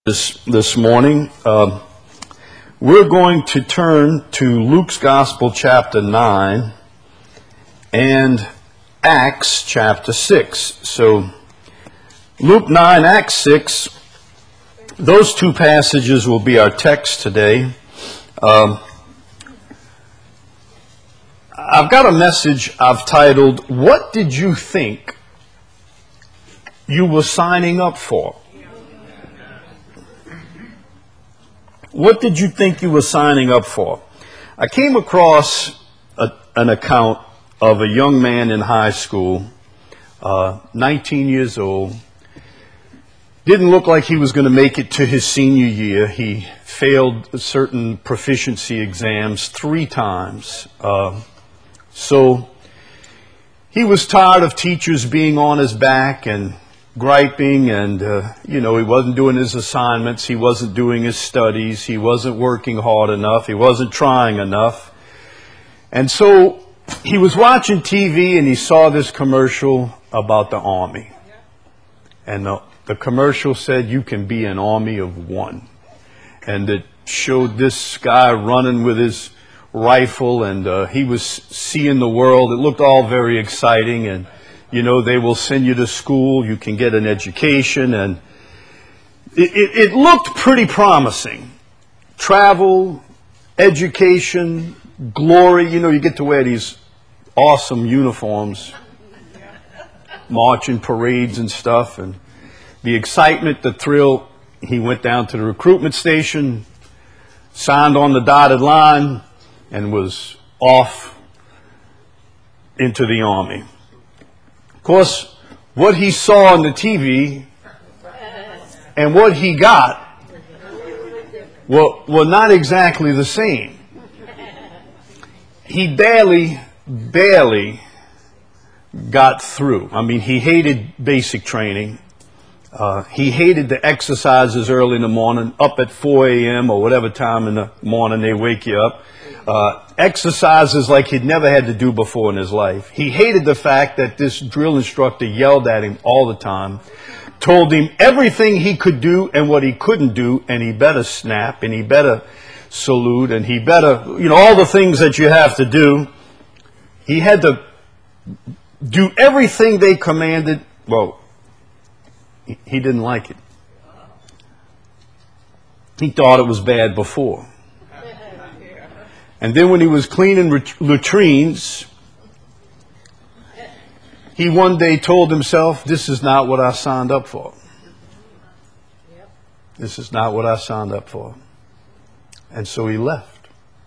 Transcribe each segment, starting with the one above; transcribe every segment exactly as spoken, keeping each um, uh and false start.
This, this morning, uh, we're going to turn to Luke's Gospel chapter nine and Acts chapter six. So Luke nine, Acts six, those two passages will be our text today. Um, I've got a message I've titled, "What did you think you were signing up for?" What did you think you were signing up for? I came across a, an account of a young man in high school, uh, nineteen years old. Didn't look like he was going to make it to his senior year. He failed certain proficiency exams three times. Uh, so he was tired of teachers being on his back and griping, and, uh, you know, he wasn't doing his assignments, he wasn't doing his studies, he wasn't working hard enough, he wasn't trying enough. And so he was watching T V and he saw this commercial about the Army. And the, the commercial said, "You can be an army of one." And it showed this guy running with his rifle, and uh, he was seeing the world. It looked all very exciting, and you know, they will send you to school, you can get an education, and it, it, it looked pretty promising. Travel, education, glory, you know, you get to wear these awesome uniforms, marching parades and stuff, and the excitement, the thrill. He went down to the recruitment station, signed on the dotted line, and was off into the Army. Of course, what he saw on the T V and what he got were, were not exactly the same. He barely, barely got through. I mean, he hated basic training. Uh, he hated the exercises early in the morning, up at four a.m. or whatever time in the morning they wake you up. Uh, exercises like he'd never had to do before in his life. He hated the fact that this drill instructor yelled at him all the time, told him everything he could do and what he couldn't do, and he better snap, and he better salute, and he better, you know, all the things that you have to do. He had to do everything they commanded. Well, he, he didn't like it. He thought it was bad before. And then when he was cleaning latrines, he one day told himself, "This is not what I signed up for. This is not what I signed up for." And so he left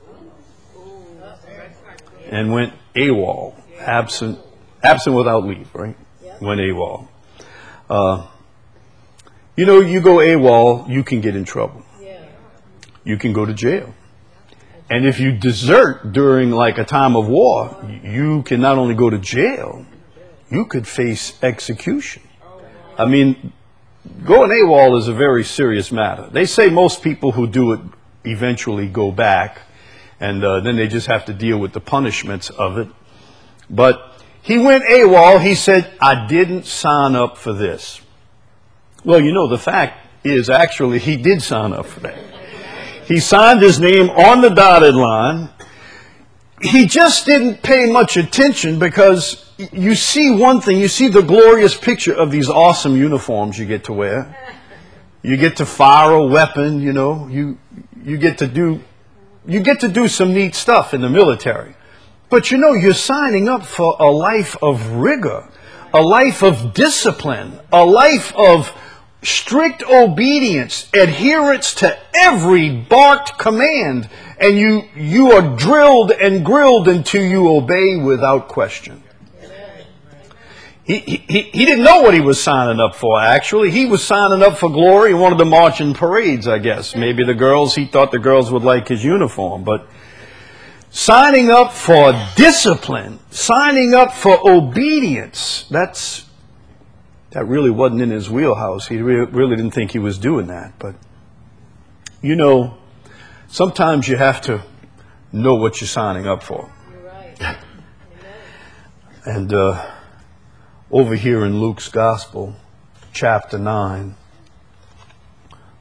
and went AWOL, absent, absent without leave, right? Went AWOL. Uh, you know, you go AWOL, you can get in trouble. You can go to jail. And if you desert during like a time of war, you can not only go to jail, you could face execution. I mean, going AWOL is a very serious matter. They say most people who do it eventually go back, and uh, then they just have to deal with the punishments of it. But he went AWOL. He said, "I didn't sign up for this." Well, you know, the fact is actually he did sign up for that. He signed his name on the dotted line. He just didn't pay much attention because you see one thing, you see the glorious picture of these awesome uniforms you get to wear. You get to fire a weapon, you know, you you get to do you get to do some neat stuff in the military. But you know, you're signing up for a life of rigor, a life of discipline, a life of strict obedience, adherence to every barked command, and you you are drilled and grilled until you obey without question. He, he, he didn't know what he was signing up for, actually. He was signing up for glory. He wanted to march in parades, I guess. Maybe the girls, he thought the girls would like his uniform. But signing up for discipline, signing up for obedience, that's That really wasn't in his wheelhouse. He re- really didn't think he was doing that. But, you know, sometimes you have to know what you're signing up for. You're right. And uh, over here in Luke's Gospel, chapter nine,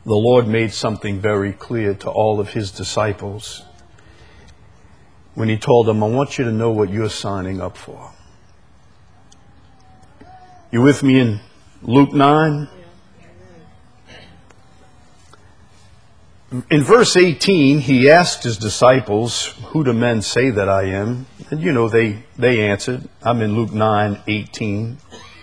the Lord made something very clear to all of his disciples when he told them, I want you to know what you're signing up for. You with me in Luke nine? In verse eighteen, he asked his disciples, who do men say that I am? And you know, they, they answered. I'm in Luke nine eighteen.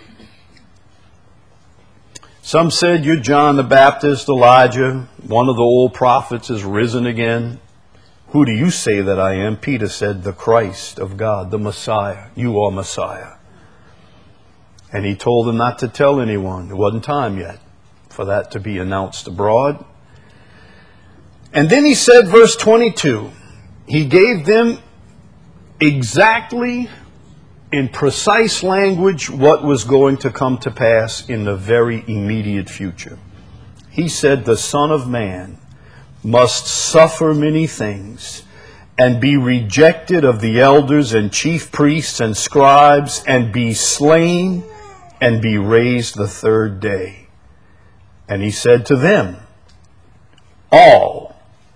Some said, you're John the Baptist, Elijah, one of the old prophets is risen again. Who do you say that I am? Peter said, the Christ of God, the Messiah. You are Messiah. And he told them not to tell anyone. It wasn't time yet for that to be announced abroad. And then he said, verse twenty-two, he gave them exactly in precise language what was going to come to pass in the very immediate future. He said, the Son of Man must suffer many things and be rejected of the elders and chief priests and scribes and be slain and be raised the third day. And he said to them, all,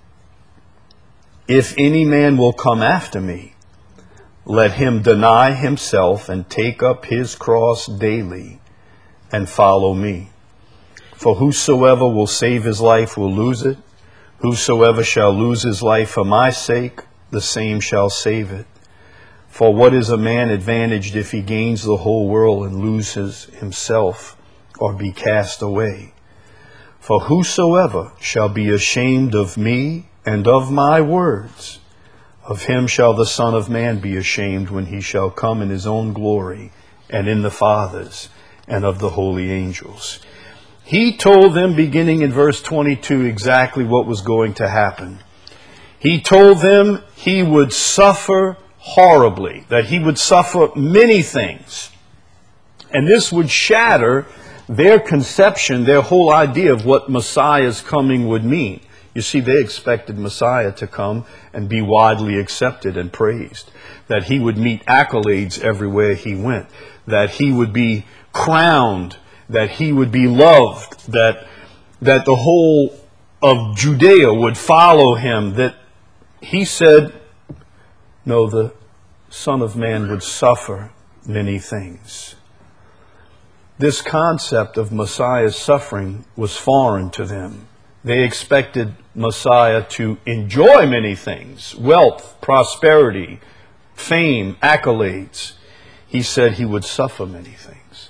if any man will come after me, let him deny himself and take up his cross daily and follow me. For whosoever will save his life will lose it. Whosoever shall lose his life for my sake, the same shall save it. For what is a man advantaged if he gains the whole world and loses himself or be cast away? For whosoever shall be ashamed of me and of my words, of him shall the Son of Man be ashamed when he shall come in his own glory and in the Father's and of the holy angels. He told them, beginning in verse twenty-two, exactly what was going to happen. He told them he would suffer horribly, that he would suffer many things. And this would shatter their conception, their whole idea of what Messiah's coming would mean. You see, they expected Messiah to come and be widely accepted and praised, that he would meet accolades everywhere he went, that he would be crowned, that he would be loved, that that the whole of Judea would follow him, that he said, no, the Son of Man would suffer many things. This concept of Messiah's suffering was foreign to them. They expected Messiah to enjoy many things, wealth, prosperity, fame, accolades. He said he would suffer many things.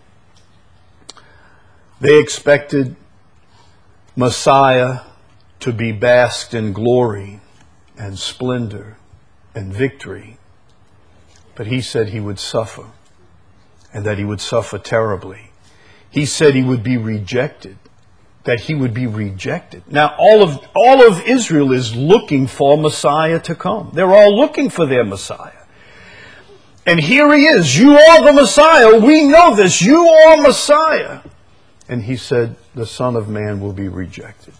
They expected Messiah to be basked in glory and splendor and victory. But he said he would suffer, and that he would suffer terribly. He said he would be rejected, that he would be rejected. Now, all of, all of Israel is looking for Messiah to come. They're all looking for their Messiah. And here he is. You are the Messiah. We know this. You are Messiah. And he said, the Son of Man will be rejected.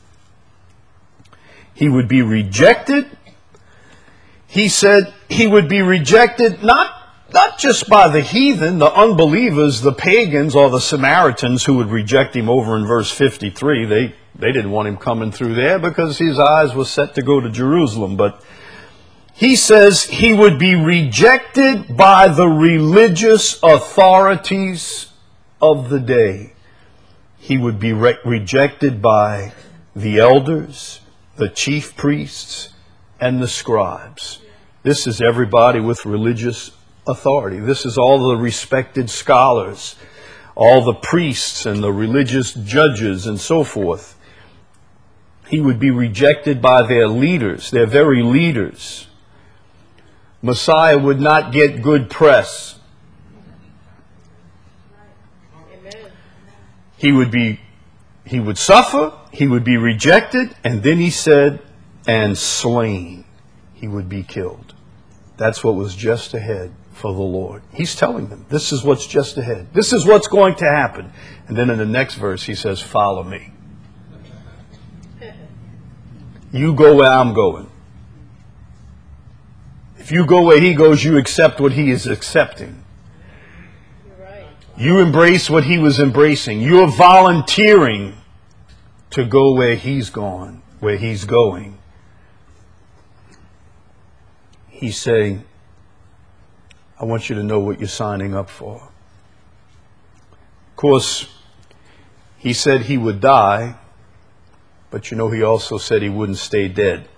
He would be rejected. He said he would be rejected not, not just by the heathen, the unbelievers, the pagans, or the Samaritans who would reject him over in verse fifty-three. They, they didn't want him coming through there because his eyes were set to go to Jerusalem. But he says he would be rejected by the religious authorities of the day. He would be re- rejected by the elders, the chief priests, and the scribes. This is everybody with religious authority. This is all the respected scholars, all the priests and the religious judges and so forth. He would be rejected by their leaders, their very leaders. Messiah would not get good press. He would be, he would suffer, he would be rejected, and then he said, and slain. He would be killed. That's what was just ahead for the Lord. He's telling them, this is what's just ahead. This is what's going to happen. And then in the next verse, he says, follow me. You go where I'm going. If you go where he goes, you accept what he is accepting. You embrace what he was embracing. You're volunteering to go where he's gone, where he's going, he's saying, I want you to know what you're signing up for. Of course, he said he would die, but you know he also said he wouldn't stay dead.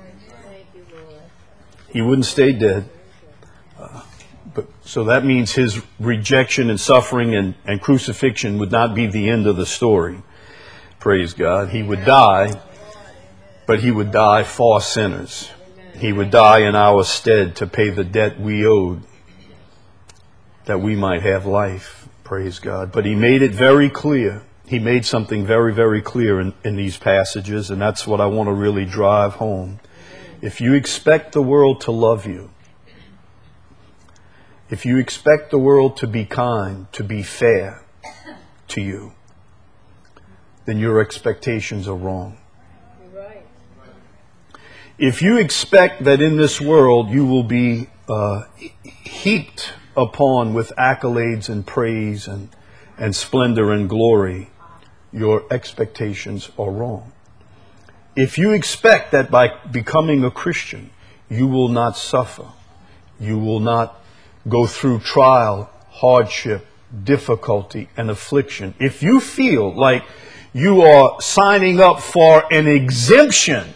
He wouldn't stay dead. Uh, but so that means his rejection and suffering and, and crucifixion would not be the end of the story. Praise God. He would die, but he would die for sinners. He would die in our stead to pay the debt we owed, that we might have life. Praise God. But he made it very clear. He made something very, very clear in, in these passages, and that's what I want to really drive home. If you expect the world to love you, if you expect the world to be kind, to be fair to you, then your expectations are wrong. If you expect that in this world you will be uh, heaped upon with accolades and praise and, and splendor and glory, your expectations are wrong. If you expect that by becoming a Christian, you will not suffer, you will not go through trial, hardship, difficulty, and affliction, if you feel like you are signing up for an exemption,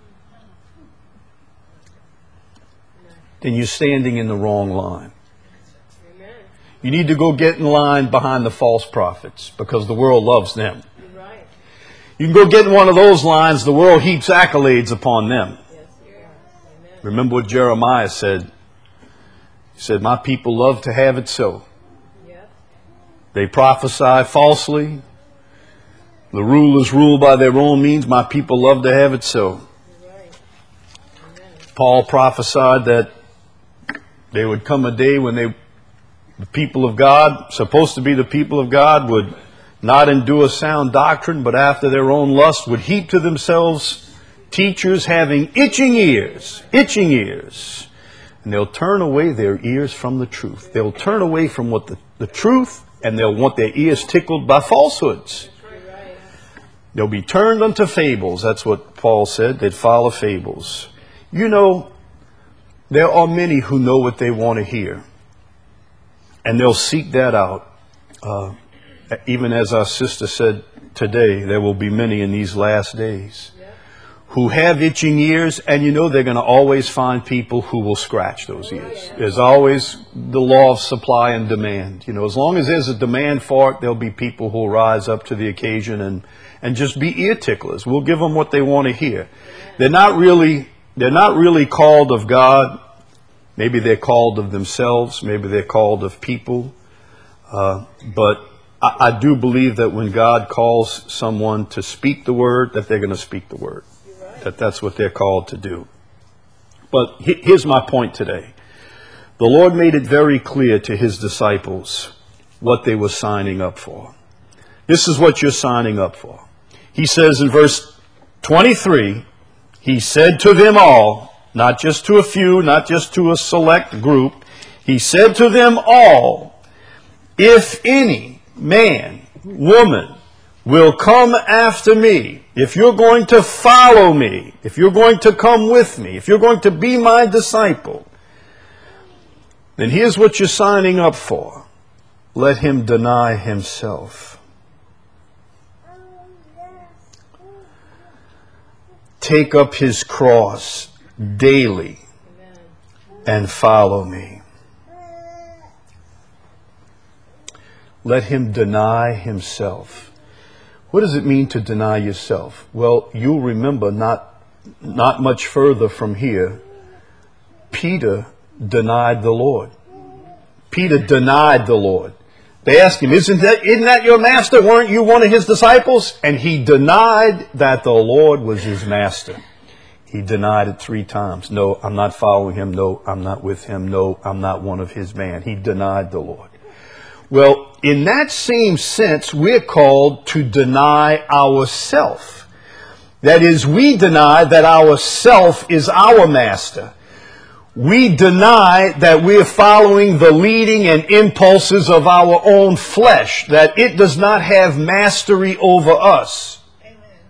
then you're standing in the wrong line. You need to go get in line behind the false prophets, because the world loves them. You can go get in one of those lines, the world heaps accolades upon them. Remember what Jeremiah said. He said, my people love to have it so. They prophesy falsely. The rulers rule by their own means. My people love to have it so. Paul prophesied that there would come a day when they, the people of God, supposed to be the people of God, would not endure sound doctrine, but after their own lust would heap to themselves teachers having itching ears, itching ears. And they'll turn away their ears from the truth. They'll turn away from what the, the truth, and they'll want their ears tickled by falsehoods. They'll be turned unto fables. That's what Paul said. They'd follow fables. You know, there are many who know what they want to hear, and they'll seek that out. Uh, even as our sister said today, there will be many in these last days who have itching ears, and you know they're going to always find people who will scratch those ears. There's always the law of supply and demand. You know, as long as there's a demand for it, there'll be people who will rise up to the occasion and, and just be ear ticklers. We'll give them what they want to hear. They're not really, they're not really called of God. Maybe they're called of themselves. Maybe they're called of people. Uh, but I, I do believe that when God calls someone to speak the word, that they're going to speak the word. That that's what they're called to do. But here's my point today. The Lord made it very clear to his disciples what they were signing up for. This is what you're signing up for. He says in verse twenty-three, he said to them all, not just to a few, not just to a select group, he said to them all, if any man, woman, will come after me, if you're going to follow me, if you're going to come with me, if you're going to be my disciple, then here's what you're signing up for. Let him deny himself. Take up his cross daily and follow me. Let him deny himself. What does it mean to deny yourself? Well, you'll remember not, not much further from here, Peter denied the Lord. Peter denied the Lord. They asked him, isn't that, isn't that your master? Weren't you one of his disciples? And he denied that the Lord was his master. He denied it three times. No, I'm not following him. No, I'm not with him. No, I'm not one of his band. He denied the Lord. Well, in that same sense, we're called to deny ourself. That is, we deny that ourself is our master. We deny that we're following the leading and impulses of our own flesh, that it does not have mastery over us. Amen.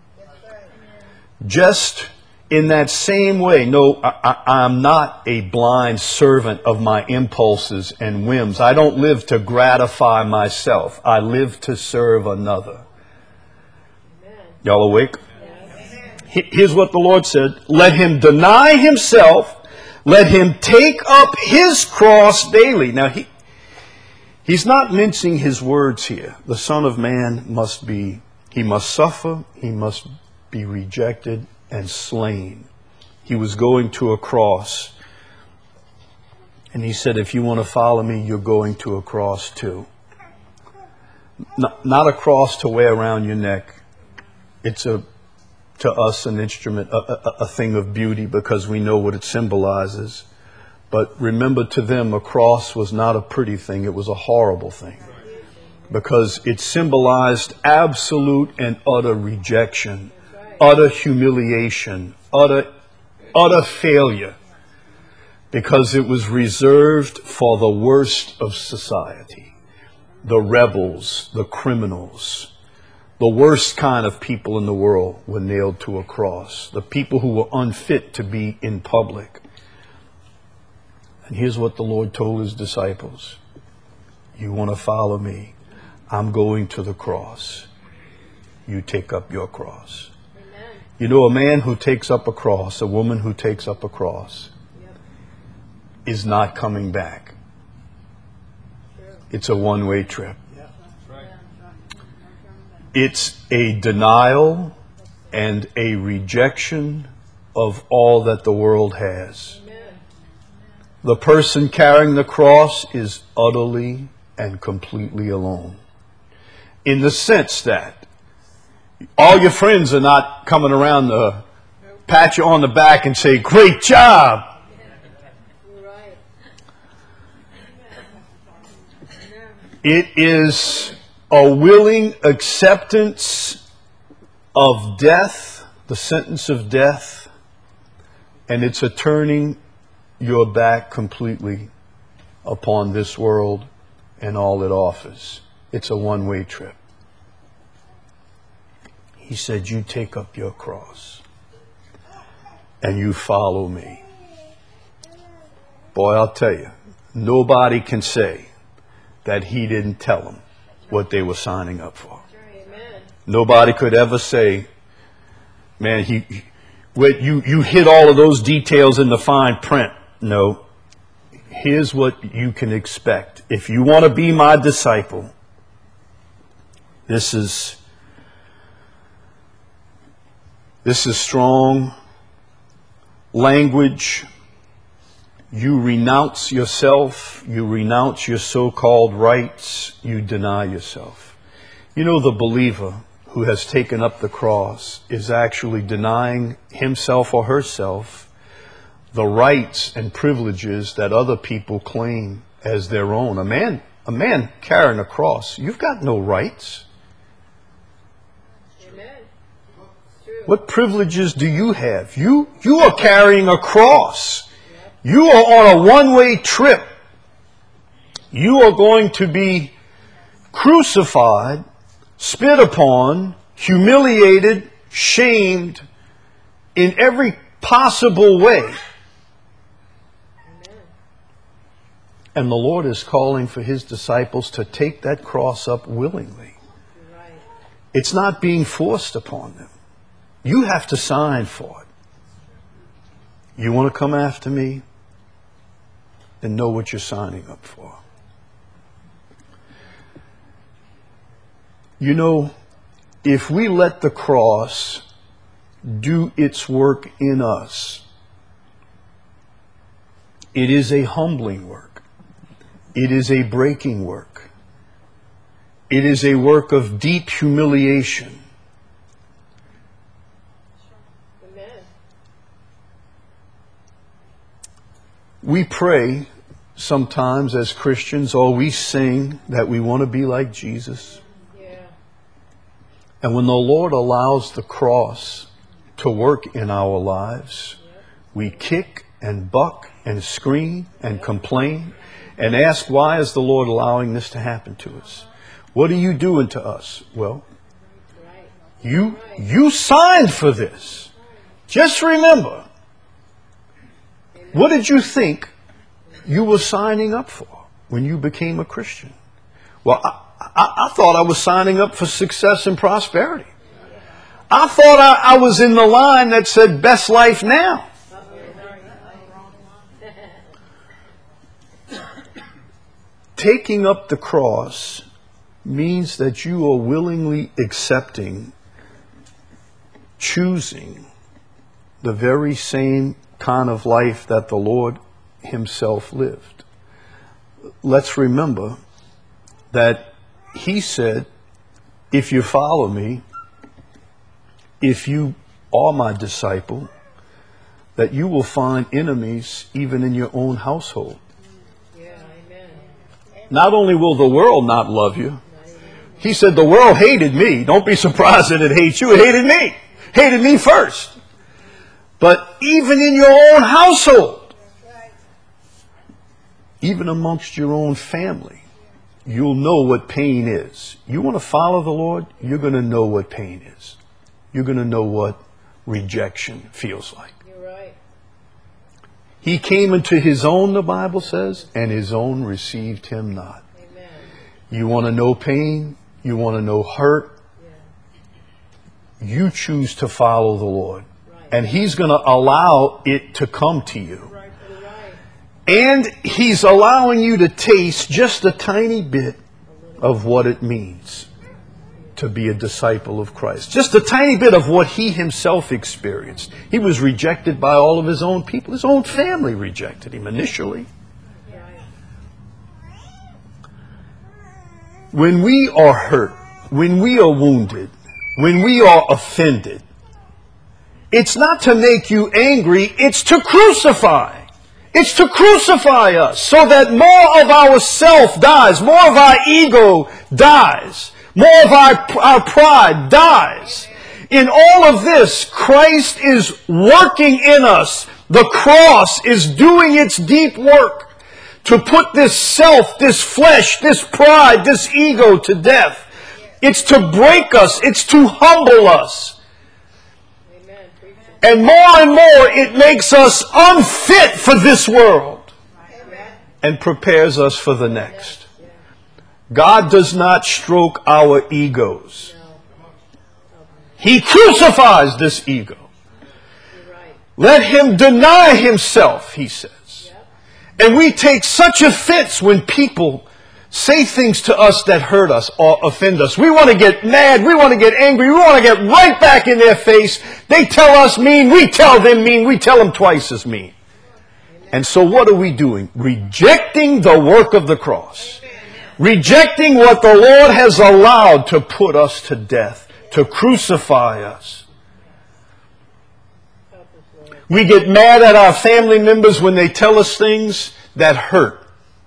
Just in that same way, no, I, I, I'm not a blind servant of my impulses and whims. I don't live to gratify myself. I live to serve another. Y'all awake? Here's what the Lord said. Let him deny himself. Let him take up his cross daily. Now, he, he's not mincing his words here. The Son of Man must be, he must suffer, he must be rejected and slain. He was going to a cross. And he said, if you want to follow me, you're going to a cross too. Not, not a cross to wear around your neck. It's a to us an instrument, a, a, a thing of beauty because we know what it symbolizes. But remember, to them, a cross was not a pretty thing. It was a horrible thing because it symbolized absolute and utter rejection, utter humiliation, utter, utter failure, because it was reserved for the worst of society, the rebels, the criminals. The worst kind of people in the world were nailed to a cross. The people who were unfit to be in public. And here's what the Lord told his disciples. You want to follow me? I'm going to the cross. You take up your cross. Amen. You know, a man who takes up a cross, a woman who takes up a cross, yep, is not coming back. True. It's a one-way trip. It's a denial and a rejection of all that the world has. Amen. The person carrying the cross is utterly and completely alone. In the sense that all your friends are not coming around to pat you on the back and say, great job. It is a willing acceptance of death, the sentence of death, and it's a turning your back completely upon this world and all it offers. It's a one-way trip. He said, you take up your cross and you follow me. Boy, I'll tell you, nobody can say that he didn't tell them what they were signing up for. Amen. Nobody could ever say, man, he, he you, you hit all of those details in the fine print. No. Here's what you can expect. If you want to be my disciple, this is, this is strong language. You renounce yourself, you renounce your so-called rights, you deny yourself. You know, the believer who has taken up the cross is actually denying himself or herself the rights and privileges that other people claim as their own. A man, a man carrying a cross, you've got no rights. Amen. What privileges do you have? You, you are carrying a cross. You are on a one-way trip. You are going to be crucified, spit upon, humiliated, shamed in every possible way. Amen. And the Lord is calling for his disciples to take that cross up willingly. Right. It's not being forced upon them. You have to sign for it. You want to come after me? Then know what you're signing up for. You know, if we let the cross do its work in us, it is a humbling work. It is a breaking work. It is a work of deep humiliation. We pray sometimes as Christians, or we sing that we want to be like Jesus. Yeah. And when the Lord allows the cross to work in our lives, yeah, we kick and buck and scream and complain and ask, why is the Lord allowing this to happen to us? What are you doing to us? Well, you, you signed for this. Just remember, what did you think you were signing up for when you became a Christian? Well, I, I, I thought I was signing up for success and prosperity. I thought I, I was in the line that said best life now. Taking up the cross means that you are willingly accepting, choosing the very same kind of life that the Lord himself lived. Let's remember that he said, if you follow me, if you are my disciple, that you will find enemies even in your own household. Yeah, amen. Not only will the world not love you, he said the world hated me. Don't be surprised that it hates you. It hated me. Hated me first. But even in your own household, even amongst your own family, you'll know what pain is. You want to follow the Lord, you're going to know what pain is. You're going to know what rejection feels like. You're right. He came into his own, the Bible says, and his own received him not. Amen. You want to know pain? You want to know hurt? Yeah. You choose to follow the Lord. Right. And he's going to allow it to come to you. Right. Right. And he's allowing you to taste just a tiny bit of what it means to be a disciple of Christ. Just a tiny bit of what he himself experienced. He was rejected by all of his own people. His own family rejected him initially. When we are hurt, when we are wounded, when we are offended, it's not to make you angry, it's to crucify. It's to crucify us so that more of our self dies, more of our ego dies. More of our, our pride dies. In all of this, Christ is working in us. The cross is doing its deep work to put this self, this flesh, this pride, this ego to death. It's to break us. It's to humble us. And more and more, it makes us unfit for this world and prepares us for the next. God does not stroke our egos. He crucifies this ego. Let him deny himself, he says. And we take such offense when people say things to us that hurt us or offend us. We want to get mad. We want to get angry. We want to get right back in their face. They tell us mean. We tell them mean. We tell them twice as mean. And so what are we doing? Rejecting the work of the cross. Rejecting what the Lord has allowed to put us to death, to crucify us. We get mad at our family members when they tell us things that hurt.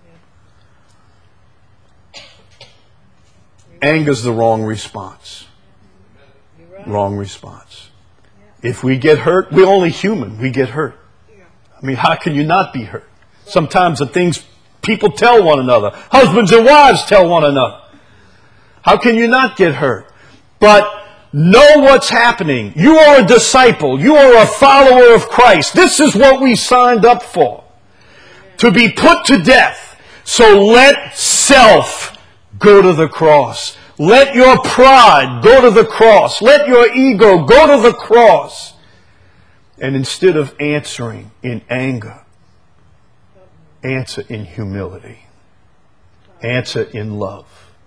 Anger's the wrong response. Wrong response. If we get hurt, we're only human. We get hurt. I mean, how can you not be hurt? Sometimes the things people tell one another. Husbands and wives tell one another. How can you not get hurt? But know what's happening. You are a disciple. You are a follower of Christ. This is what we signed up for. To be put to death. So let self go to the cross. Let your pride go to the cross. Let your ego go to the cross. And instead of answering in anger, answer in humility. Answer in love.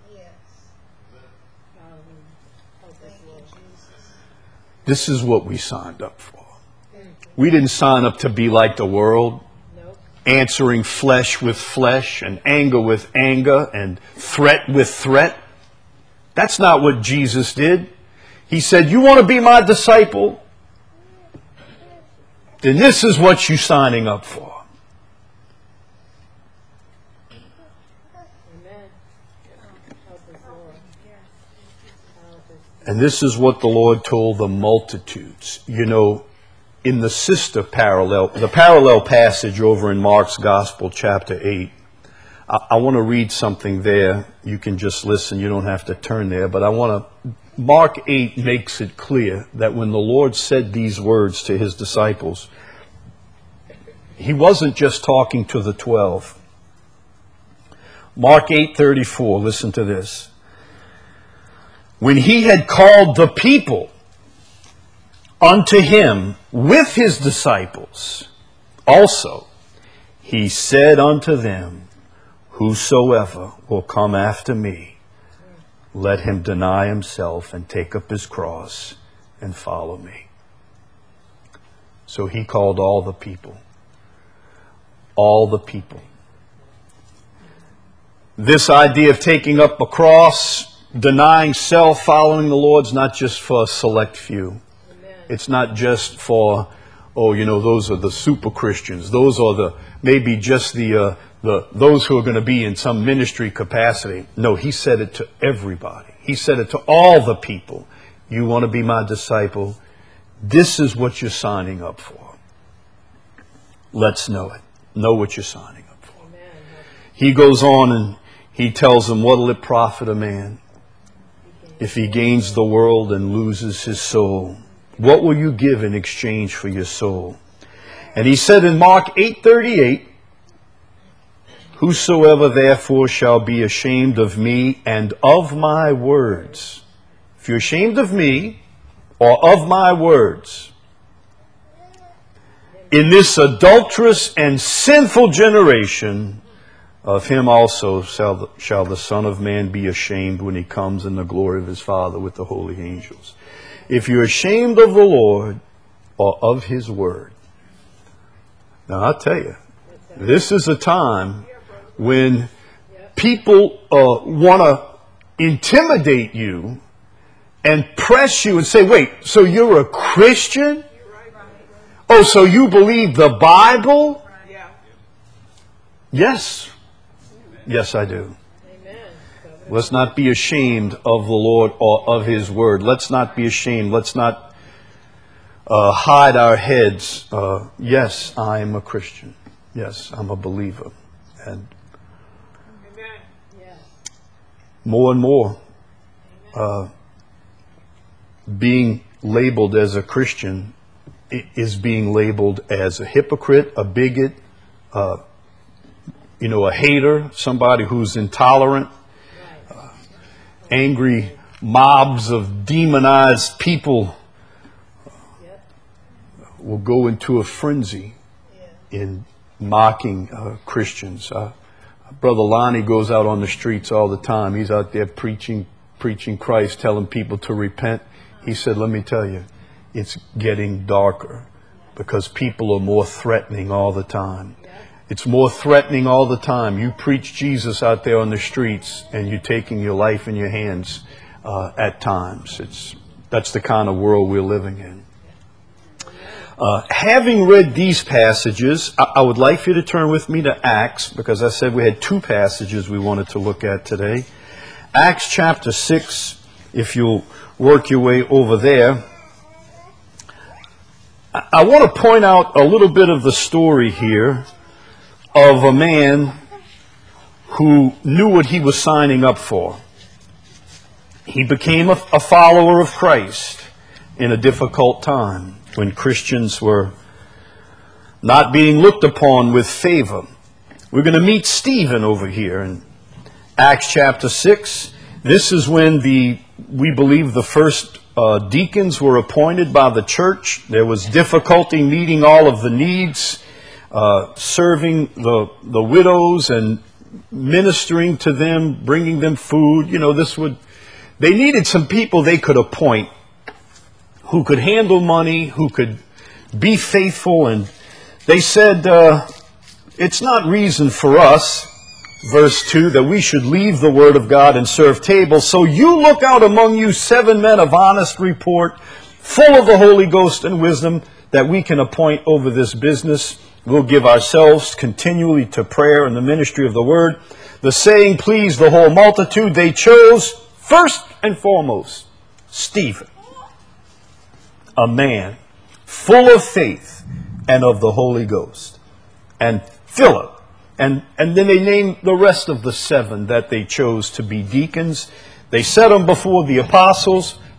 This is what we signed up for. We didn't sign up to be like the world, answering flesh with flesh and anger with anger and threat with threat. That's not what Jesus did. He said, you want to be my disciple? Then this is what you're signing up for. And this is what the Lord told the multitudes. You know, in the sister parallel, the parallel passage over in Mark's Gospel, chapter eight, I, I want to read something there. You can just listen. You don't have to turn there. But I want to Mark eight makes it clear that when the Lord said these words to his disciples, he wasn't just talking to the twelve. Mark eight thirty-four, listen to this. When he had called the people unto him with his disciples, also he said unto them, whosoever will come after me, let him deny himself and take up his cross and follow me. So he called all the people. All the people. This idea of taking up a cross, denying self, following the Lord's not just for a select few. Amen. It's not just for, oh, you know, those are the super Christians. Those are the, maybe just the, uh, the those who are going to be in some ministry capacity. No, he said it to everybody. He said it to all the people. You want to be my disciple? This is what you're signing up for. Let's know it. Know what you're signing up for. Amen. He goes on and he tells them, what'll it profit a man if he gains the world and loses his soul? What will you give in exchange for your soul? And he said in Mark eight thirty-eight, whosoever therefore shall be ashamed of me and of my words. If you're ashamed of me or of my words, in this adulterous and sinful generation, of him also shall the, shall the Son of Man be ashamed when he comes in the glory of his Father with the holy angels. If you're ashamed of the Lord or of his word. Now I'll tell you, this is a time when people uh, want to intimidate you and press you and say, wait, so you're a Christian? Oh, so you believe the Bible? Yes. Yes, I do. Let's not be ashamed of the Lord or of his word. Let's not be ashamed. Let's not uh, hide our heads. Uh, yes, I am a Christian. Yes, I'm a believer. And more and more, uh, being labeled as a Christian is being labeled as a hypocrite, a bigot, uh, you know, a hater, somebody who's intolerant. Uh, angry mobs of demonized people will go into a frenzy in mocking uh, Christians. Uh, Brother Lonnie goes out on the streets all the time. He's out there preaching, preaching Christ, telling people to repent. He said, let me tell you, it's getting darker because people are more threatening all the time. It's more threatening all the time. You preach Jesus out there on the streets and you're taking your life in your hands uh, at times. It's that's the kind of world we're living in. Uh, having read these passages, I, I would like for you to turn with me to Acts, because I said we had two passages we wanted to look at today. Acts chapter six, if you'll work your way over there. I, I want to point out a little bit of the story here of a man who knew what he was signing up for. He became a, a follower of Christ in a difficult time when Christians were not being looked upon with favor. We're going to meet Stephen over here in Acts chapter six. This is when the, we believe the first uh, deacons were appointed by the church. There was difficulty meeting all of the needs, uh, serving the, the widows and ministering to them, bringing them food. You know, this would, they needed some people they could appoint who could handle money, who could be faithful. And they said, uh, it's not reason for us, verse two, that we should leave the word of God and serve tables. So you look out among you seven men of honest report, full of the Holy Ghost and wisdom, that we can appoint over this business. We'll give ourselves continually to prayer and the ministry of the word. The saying pleased the whole multitude. They chose first and foremost Stephen, a man full of faith and of the Holy Ghost, and Philip. And, and then they named the rest of the seven that they chose to be deacons. They set them before the apostles.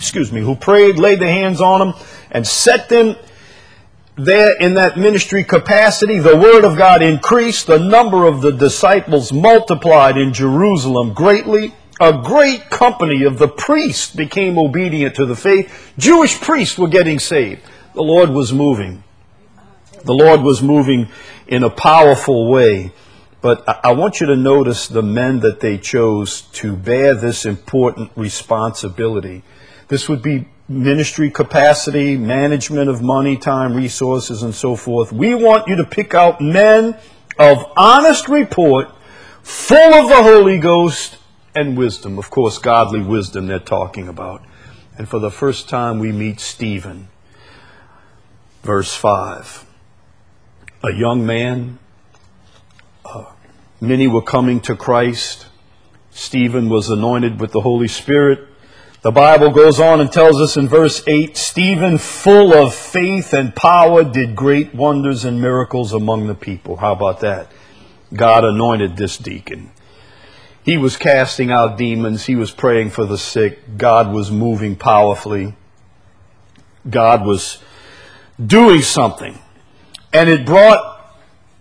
excuse me, who prayed, laid their hands on them, and set them there in that ministry capacity. The word of God increased. The number of the disciples multiplied in Jerusalem greatly. A great company of the priests became obedient to the faith. Jewish priests were getting saved. The Lord was moving. The Lord was moving in a powerful way. But I want you to notice the men that they chose to bear this important responsibility. This would be ministry capacity, management of money, time, resources, and so forth. We want you to pick out men of honest report, full of the Holy Ghost and wisdom. Of course, godly wisdom they're talking about. And for the first time, we meet Stephen. Verse five. A young man. Uh, many were coming to Christ. Stephen was anointed with the Holy Spirit. The Bible goes on and tells us in verse eight, Stephen, full of faith and power, did great wonders and miracles among the people. How about that? God anointed this deacon. He was casting out demons. He was praying for the sick. God was moving powerfully. God was doing something. And it brought,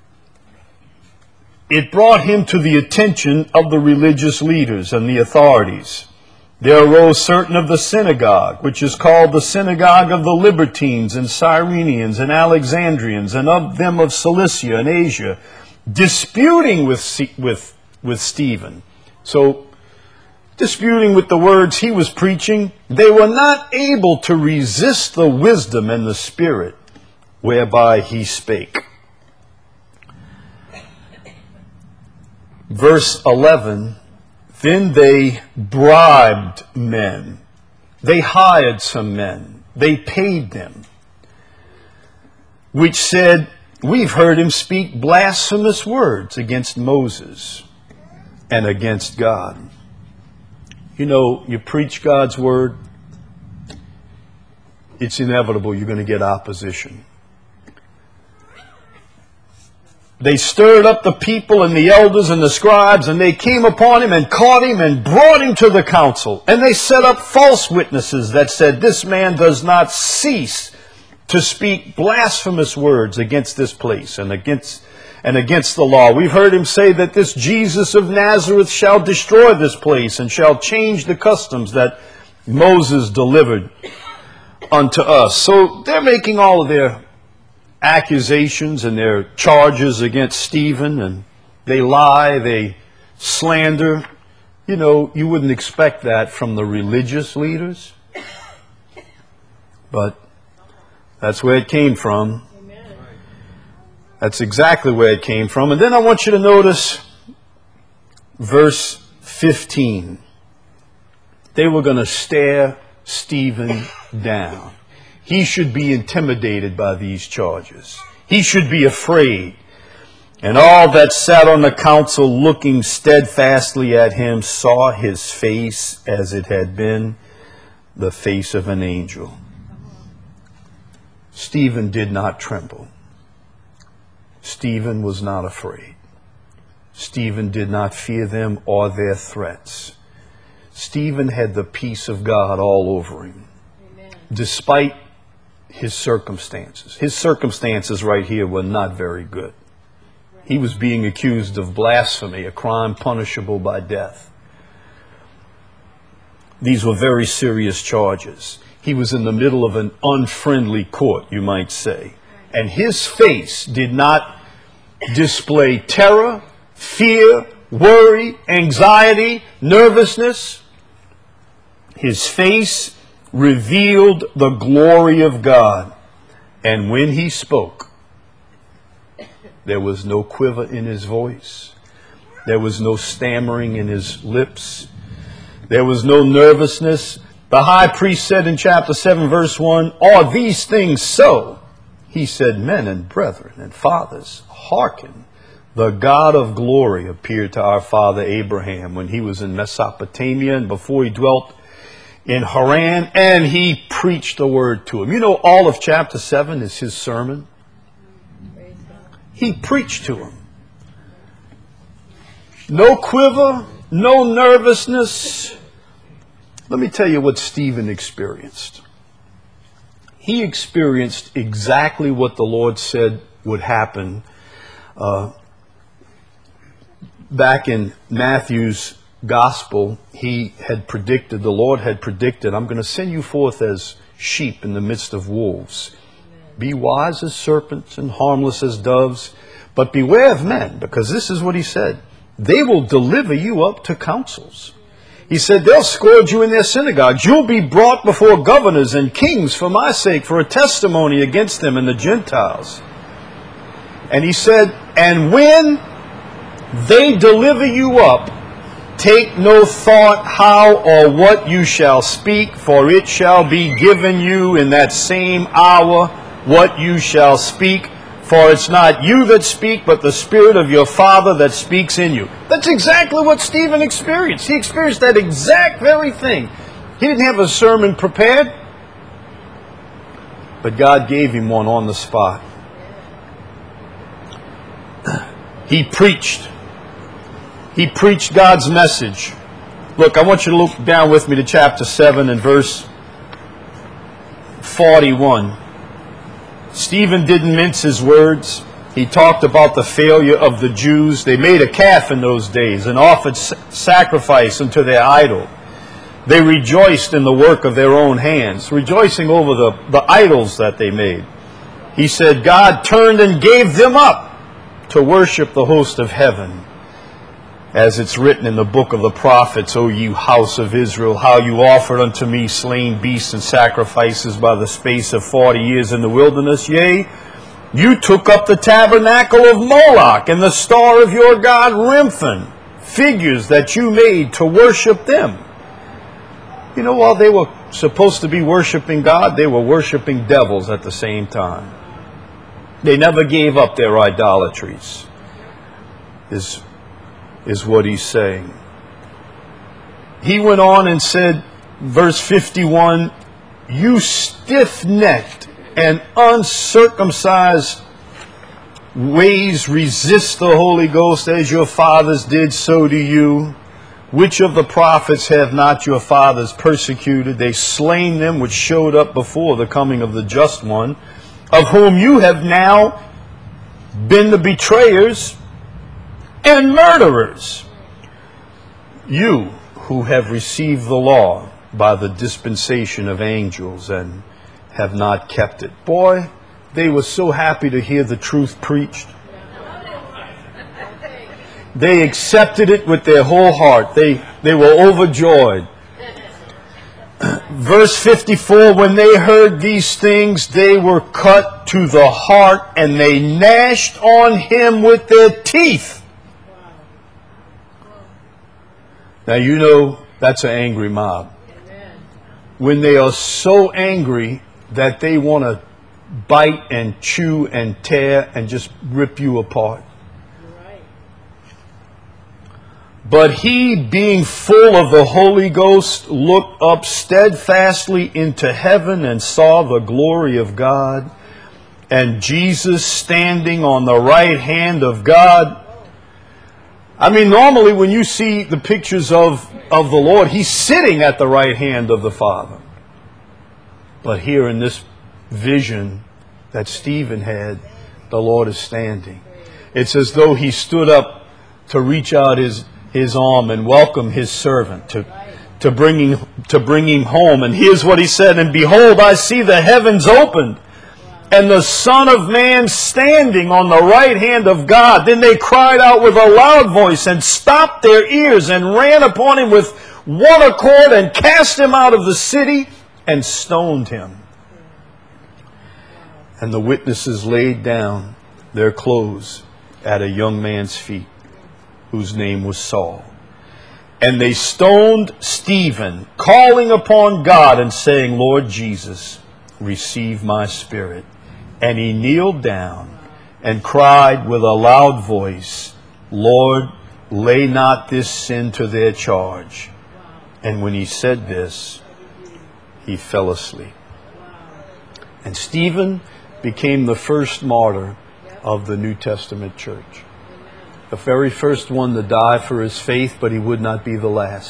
it brought him to the attention of the religious leaders and the authorities. There arose certain of the synagogue, which is called the synagogue of the Libertines and Cyrenians and Alexandrians, and of them of Cilicia and Asia, disputing with, with, with Stephen. So, disputing with the words he was preaching, they were not able to resist the wisdom and the spirit whereby he spake. Verse eleven, then they bribed men. They hired some men. They paid them, which said, we've heard him speak blasphemous words against Moses and against God. You know, you preach God's word, it's inevitable you're going to get opposition. They stirred up the people and the elders and the scribes, and they came upon him and caught him and brought him to the council. And they set up false witnesses that said, this man does not cease to speak blasphemous words against this place and against and against the law. We've heard him say that this Jesus of Nazareth shall destroy this place and shall change the customs that Moses delivered unto us. So they're making all of their accusations and their charges against Stephen, and they lie, they slander. You know, you wouldn't expect that from the religious leaders, but that's where it came from. That's exactly where it came from. And then I want you to notice verse fifteen. They were going to stare Stephen down. He should be intimidated by these charges. He should be afraid. And all that sat on the council, looking steadfastly at him, saw his face as it had been the face of an angel. Stephen did not tremble. Stephen was not afraid. Stephen did not fear them or their threats. Stephen had the peace of God all over him. Amen. Despite his circumstances. His circumstances right here were not very good. He was being accused of blasphemy, a crime punishable by death. These were very serious charges. He was in the middle of an unfriendly court, you might say. And his face did not display terror, fear, worry, anxiety, nervousness. His face revealed the glory of God. And when he spoke, there was no quiver in his voice. There was no stammering in his lips. There was no nervousness. The high priest said in chapter seven, verse one, are these things so? He said, men and brethren and fathers, hearken. The God of glory appeared to our father Abraham when he was in Mesopotamia and before he dwelt in Haran, and he preached the word to him. You know, all of chapter seven is his sermon. He preached to him. No quiver, no nervousness. let me tell you what Stephen experienced. He experienced exactly what the Lord said would happen uh, back in Matthew's gospel. He had predicted, the Lord had predicted, I'm going to send you forth as sheep in the midst of wolves. Be wise as serpents and harmless as doves, but beware of men, because this is what he said. They will deliver you up to councils. He said, they'll scourge you in their synagogues. You'll be brought before governors and kings for my sake, for a testimony against them and the Gentiles. And he said, and when they deliver you up, take no thought how or what you shall speak, for it shall be given you in that same hour what you shall speak. For it's not you that speak, but the Spirit of your Father that speaks in you. That's exactly what Stephen experienced. He experienced that exact very thing. He didn't have a sermon prepared, but God gave him one on the spot. He preached. He preached God's message. Look, I want you to look down with me to chapter seven and verse forty-one. Stephen didn't mince his words. He talked about the failure of the Jews. They made a calf in those days and offered sacrifice unto their idol. They rejoiced in the work of their own hands, rejoicing over the, the idols that they made. He said, God turned and gave them up to worship the host of heaven. As it's written in the book of the prophets, O you house of Israel, how you offered unto me slain beasts and sacrifices by the space of forty years in the wilderness. Yea, you took up the tabernacle of Moloch and the star of your god Remphan, figures that you made to worship them. You know, while they were supposed to be worshiping God, they were worshiping devils at the same time. They never gave up their idolatries. Is is what he's saying. He went on and said, verse fifty-one, you stiff-necked and uncircumcised ways resist the Holy Ghost as your fathers did, so do you. Which of the prophets have not your fathers persecuted? They slain them which showed up before the coming of the just one, of whom you have now been the betrayers and murderers. You who have received the law by the dispensation of angels and have not kept it. Boy, they were so happy to hear the truth preached. They accepted it with their whole heart. They, they were overjoyed. Verse fifty-four, when they heard these things, they were cut to the heart, and they gnashed on him with their teeth. Now, you know that's an angry mob. Amen. When they are so angry that they want to bite and chew and tear and just rip you apart. Right. But he, being full of the Holy Ghost, looked up steadfastly into heaven and saw the glory of God, and Jesus standing on the right hand of God. I mean, normally when you see the pictures of, of the Lord, he's sitting at the right hand of the Father. But here in this vision that Stephen had, the Lord is standing. It's as though he stood up to reach out his, his arm and welcome his servant, to, to, bring him, to bring him home. And here's what he said, and behold, I see the heavens opened, and the Son of Man standing on the right hand of God. Then they cried out with a loud voice and stopped their ears and ran upon him with one accord and cast him out of the city and stoned him. And the witnesses laid down their clothes at a young man's feet, whose name was Saul. And they stoned Stephen, calling upon God and saying, Lord Jesus, receive my spirit. And he kneeled down and cried with a loud voice, Lord, lay not this sin to their charge. And when he said this, he fell asleep. And Stephen became the first martyr of the New Testament church. The very first one to die for his faith, but he would not be the last.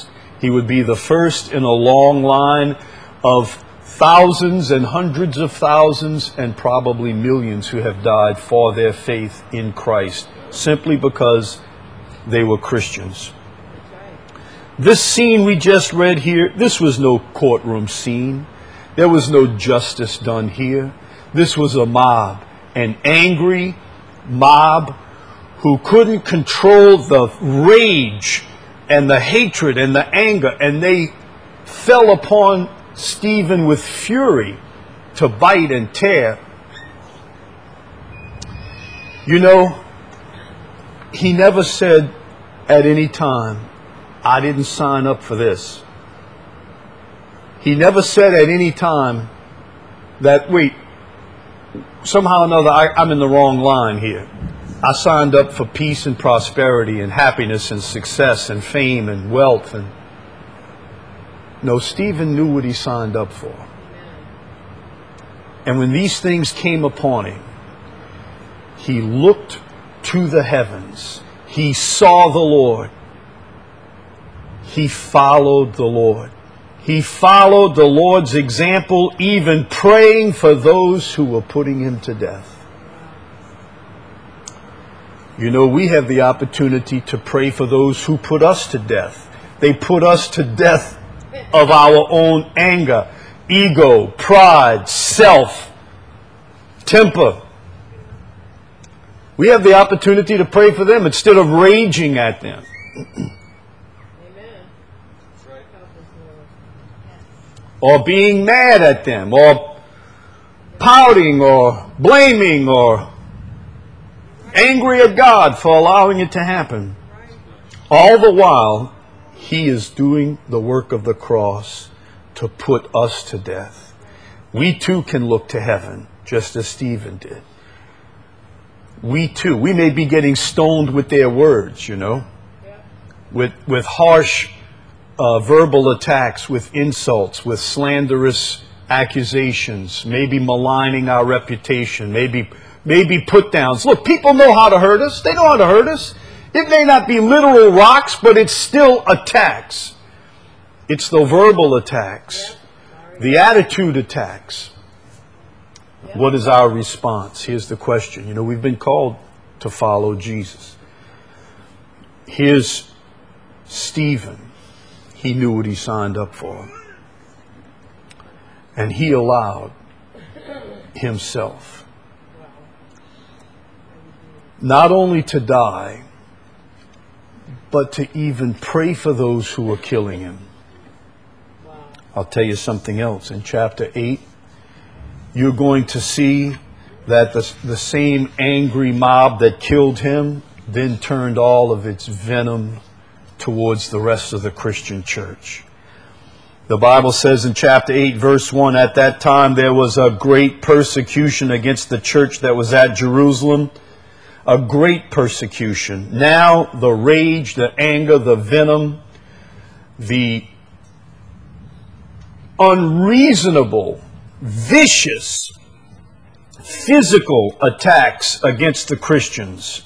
He would be the first in a long line of thousands and hundreds of thousands and probably millions who have died for their faith in Christ, simply because they were Christians. This scene we just read here, this was no courtroom scene. There was no justice done here. This was a mob, an angry mob who couldn't control the rage and the hatred and the anger, and they fell upon Stephen with fury to bite and tear. You know, he never said at any time, I didn't sign up for this. He never said at any time that, wait, somehow or another I, I'm in the wrong line here. I signed up for peace and prosperity and happiness and success and fame and wealth. And no, Stephen knew what he signed up for. And when these things came upon him, he looked to the heavens. He saw the Lord. He followed the Lord. He followed the Lord's example, even praying for those who were putting him to death. You know, we have the opportunity to pray for those who put us to death. They put us to death of our own anger, ego, pride, self, temper. We have the opportunity to pray for them instead of raging at them. Or being mad at them, or pouting, or blaming, or angry at God for allowing it to happen. All the while, He is doing the work of the cross to put us to death. We too can look to heaven, just as Stephen did. We too, we may be getting stoned with their words, you know, with, with harsh Uh, verbal attacks, with insults, with slanderous accusations, maybe maligning our reputation, maybe maybe put downs. Look, people know how to hurt us. They know how to hurt us. It may not be literal rocks, but it's still attacks. It's the verbal attacks, the attitude attacks. What is our response? Here's the question. You know, we've been called to follow Jesus. Here's Stephen. He knew what he signed up for. And he allowed himself not only to die, but to even pray for those who were killing him. I'll tell you something else. In chapter eight, you're going to see that the, the same angry mob that killed him then turned all of its venom towards the rest of the Christian church. The Bible says in chapter eight, verse one, at that time there was a great persecution against the church that was at Jerusalem. A great persecution. Now the rage, the anger, the venom, the unreasonable, vicious, physical attacks against the Christians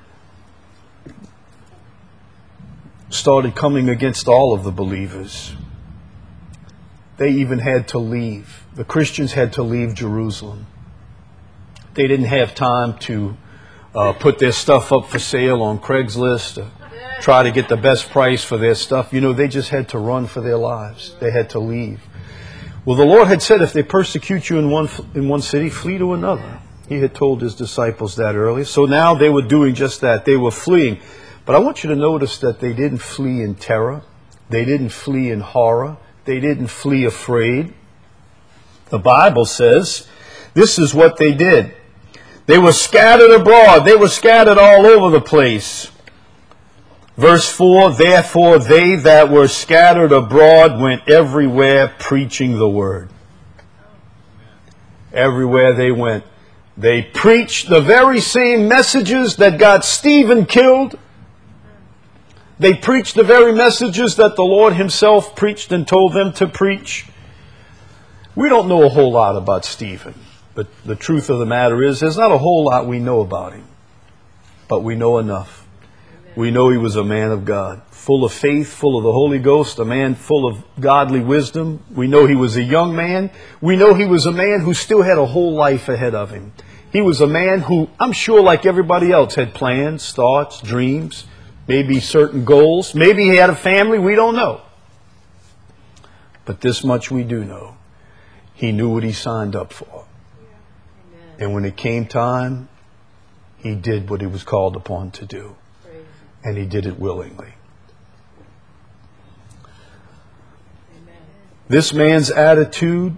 started coming against all of the believers. They even had to leave. The Christians had to leave Jerusalem. They didn't have time to uh, put their stuff up for sale on Craigslist, or try to get the best price for their stuff. You know, they just had to run for their lives. They had to leave. Well, the Lord had said, if they persecute you in one in one city, flee to another. He had told his disciples that earlier. So now they were doing just that. They were fleeing. But I want you to notice that they didn't flee in terror. They didn't flee in horror. They didn't flee afraid. The Bible says this is what they did. They were scattered abroad. They were scattered all over the place. Verse four, therefore they that were scattered abroad went everywhere preaching the word. Everywhere they went, they preached the very same messages that got Stephen killed. They preached the very messages that the Lord himself preached and told them to preach. We don't know a whole lot about Stephen, but the truth of the matter is there's not a whole lot we know about him, but we know enough. We know he was a man of God, full of faith, full of the Holy Ghost, a man full of godly wisdom. We know he was a young man. We know he was a man who still had a whole life ahead of him. He was a man who, I'm sure like everybody else, had plans, thoughts, dreams, maybe certain goals. Maybe he had a family. We don't know. But this much we do know. He knew what he signed up for. And when it came time, he did what he was called upon to do. And he did it willingly. This man's attitude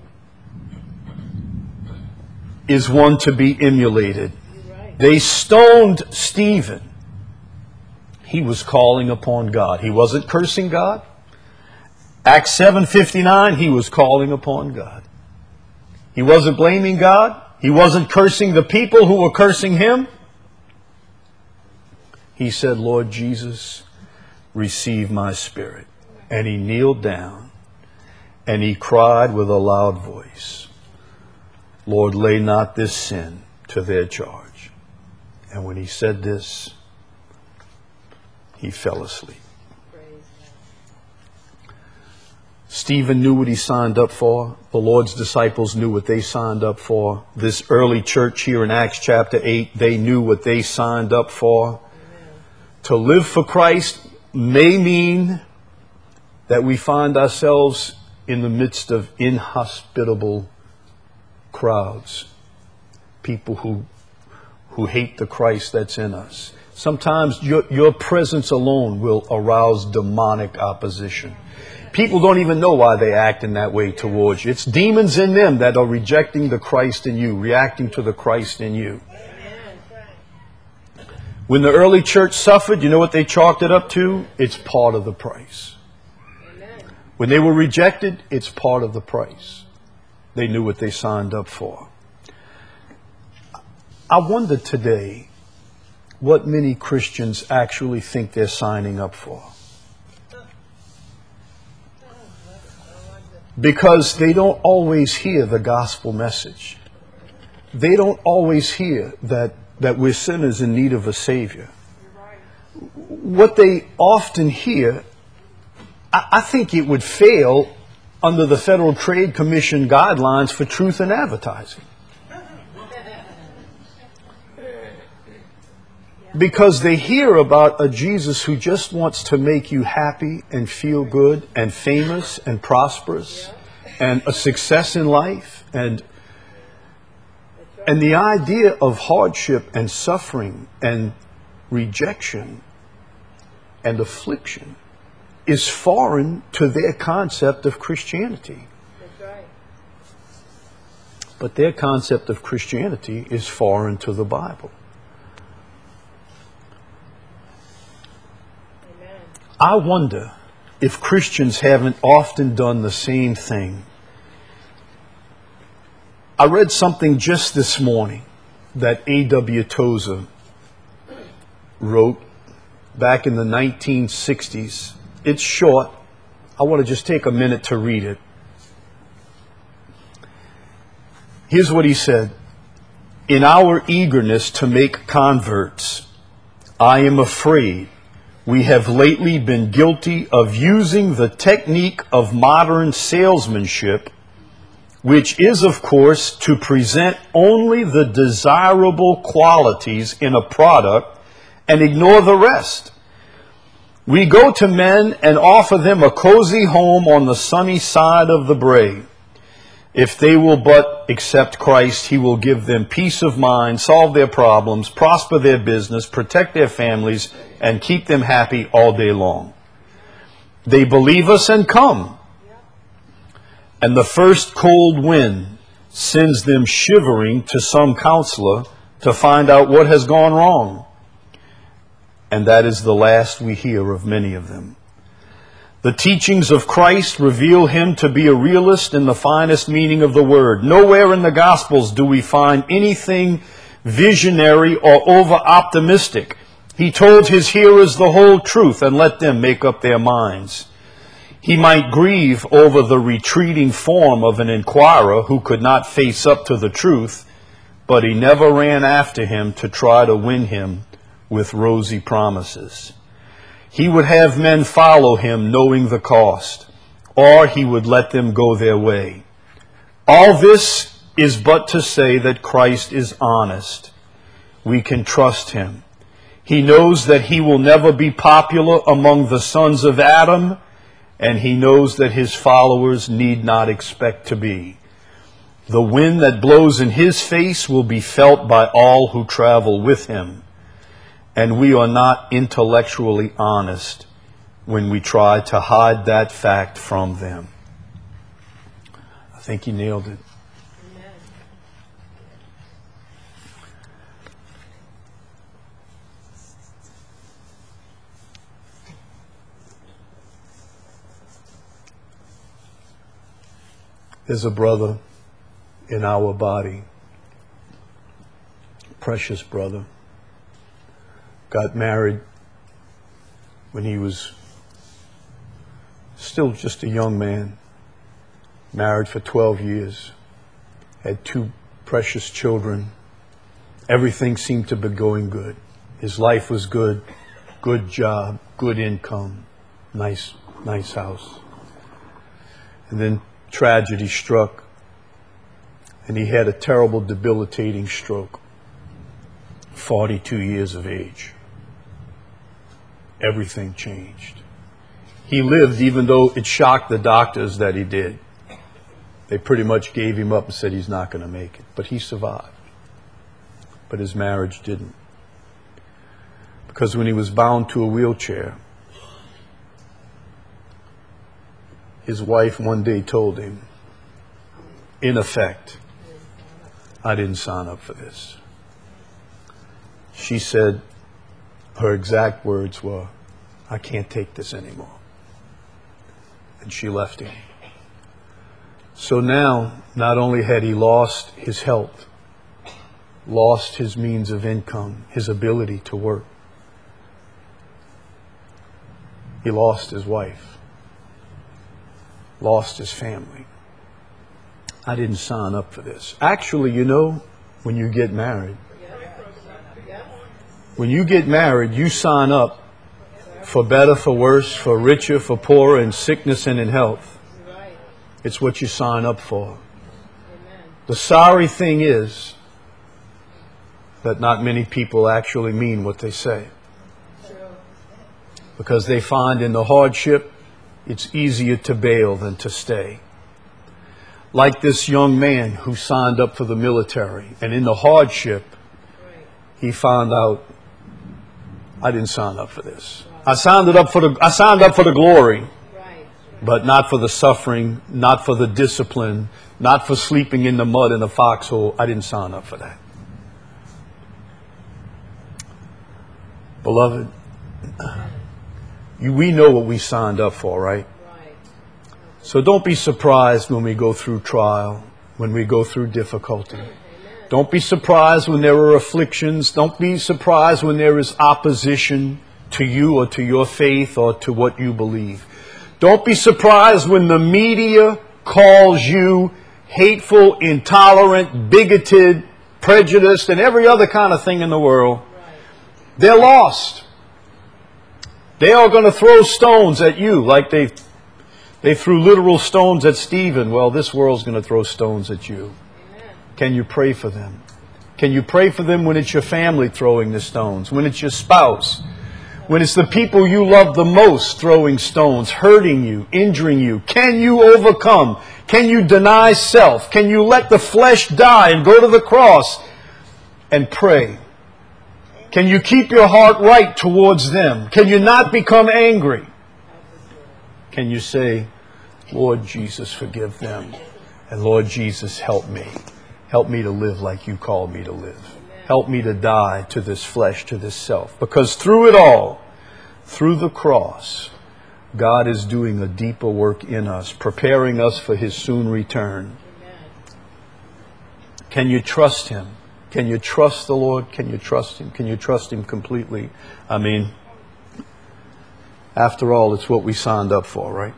is one to be emulated. They stoned Stephen. He was calling upon God. He wasn't cursing God. Acts seven fifty-nine, he was calling upon God. He wasn't blaming God. He wasn't cursing the people who were cursing him. He said, Lord Jesus, receive my spirit. And he kneeled down and he cried with a loud voice, Lord, lay not this sin to their charge. And when he said this, he fell asleep. Stephen knew what he signed up for. The Lord's disciples knew what they signed up for. This early church here in Acts chapter eight, they knew what they signed up for. To live for Christ may mean that we find ourselves in the midst of inhospitable crowds. People who who hate the Christ that's in us. Sometimes your, your presence alone will arouse demonic opposition. People don't even know why they act in that way towards you. It's demons in them that are rejecting the Christ in you, reacting to the Christ in you. When the early church suffered, you know what they chalked it up to? It's part of the price. When they were rejected, it's part of the price. They knew what they signed up for. I wonder today what many Christians actually think they're signing up for. Because they don't always hear the gospel message. They don't always hear that, that we're sinners in need of a Savior. What they often hear, I, I think it would fail under the Federal Trade Commission guidelines for truth in advertising. Because they hear about a Jesus who just wants to make you happy and feel good and famous and prosperous and a success in life. And, and the idea of hardship and suffering and rejection and affliction is foreign to their concept of Christianity. But their concept of Christianity is foreign to the Bible. I wonder if Christians haven't often done the same thing. I read something just this morning that A W Tozer wrote back in the nineteen sixties. It's short. I want to just take a minute to read it. Here's what he said. In our eagerness to make converts, I am afraid we have lately been guilty of using the technique of modern salesmanship, which is, of course, to present only the desirable qualities in a product and ignore the rest. We go to men and offer them a cozy home on the sunny side of the brae. If they will but accept Christ, He will give them peace of mind, solve their problems, prosper their business, protect their families, and keep them happy all day long. They believe us and come. And the first cold wind sends them shivering to some counselor to find out what has gone wrong. And that is the last we hear of many of them. The teachings of Christ reveal Him to be a realist in the finest meaning of the word. Nowhere in the Gospels do we find anything visionary or over-optimistic. He told His hearers the whole truth and let them make up their minds. He might grieve over the retreating form of an inquirer who could not face up to the truth, but He never ran after him to try to win him with rosy promises. He would have men follow him knowing the cost, or he would let them go their way. All this is but to say that Christ is honest. We can trust him. He knows that he will never be popular among the sons of Adam, and he knows that his followers need not expect to be. The wind that blows in his face will be felt by all who travel with him. And we are not intellectually honest when we try to hide that fact from them. I think he nailed it. Amen. There's a brother in our body, precious brother, got married when he was still just a young man, married for twelve years, had two precious children. Everything seemed to be going good. His life was good, good job, good income, nice, nice house. And then tragedy struck, and he had a terrible, debilitating stroke, forty-two years of age. Everything changed. He lived even though it shocked the doctors that he did. They pretty much gave him up and said he's not going to make it. But he survived. But his marriage didn't. Because when he was bound to a wheelchair, his wife one day told him, in effect, I didn't sign up for this. She said, her exact words were, I can't take this anymore. And she left him. So now, not only had he lost his health, lost his means of income, his ability to work, he lost his wife, lost his family. I didn't sign up for this. Actually, you know, when you get married, when you get married, you sign up for better, for worse, for richer, for poorer, in sickness and in health. It's what you sign up for. The sorry thing is that not many people actually mean what they say. Because they find in the hardship, it's easier to bail than to stay. Like this young man who signed up for the military, and in the hardship, he found out, I didn't sign up for this. I signed it up for the I signed up for the glory, but not for the suffering, not for the discipline, not for sleeping in the mud in a foxhole. I didn't sign up for that. Beloved, you, we know what we signed up for, right? So don't be surprised when we go through trial, when we go through difficulty. Don't be surprised when there are afflictions. Don't be surprised when there is opposition to you or to your faith or to what you believe. Don't be surprised when the media calls you hateful, intolerant, bigoted, prejudiced, and every other kind of thing in the world. They're lost. They are going to throw stones at you like they they threw literal stones at Stephen. Well, this world's going to throw stones at you. Can you pray for them? Can you pray for them when it's your family throwing the stones, when it's your spouse, when it's the people you love the most throwing stones, hurting you, injuring you? Can you overcome? Can you deny self? Can you let the flesh die and go to the cross and pray? Can you keep your heart right towards them? Can you not become angry? Can you say, Lord Jesus, forgive them, and Lord Jesus, help me. Help me to live like you called me to live. Help me to die to this flesh, to this self. Because through it all, through the cross, God is doing a deeper work in us, preparing us for His soon return. Can you trust Him? Can you trust the Lord? Can you trust Him? Can you trust Him completely? I mean, after all, it's what we signed up for, right?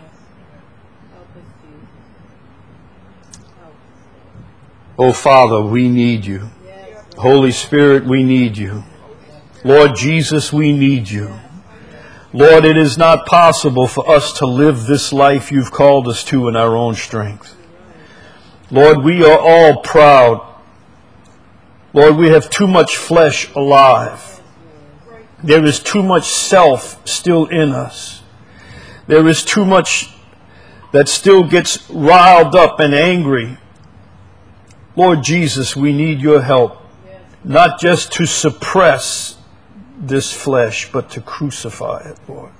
Oh, Father, we need you. Holy Spirit, we need you. Lord Jesus, we need you. Lord, it is not possible for us to live this life you've called us to in our own strength. Lord, we are all proud. Lord, we have too much flesh alive. There is too much self still in us. There is too much that still gets riled up and angry. Lord Jesus, we need your help, not just to suppress this flesh, but to crucify it, Lord.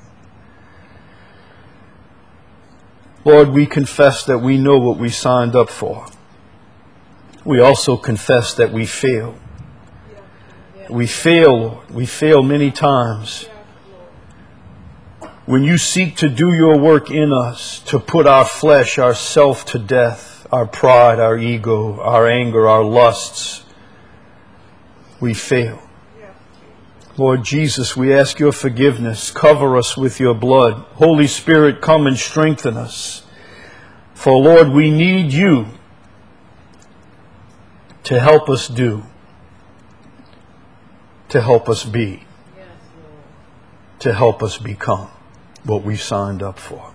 Lord, we confess that we know what we signed up for. We also confess that we fail. We fail, Lord. We fail many times. When you seek to do your work in us, to put our flesh, our self to death, our pride, our ego, our anger, our lusts, we fail. Lord Jesus, we ask your forgiveness. Cover us with your blood. Holy Spirit, come and strengthen us. For Lord, we need you to help us do, to help us be, to help us become what we signed up for.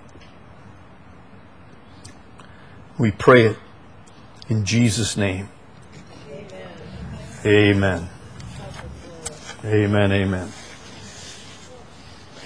We pray it in Jesus' name. Amen. Amen. Amen. Amen.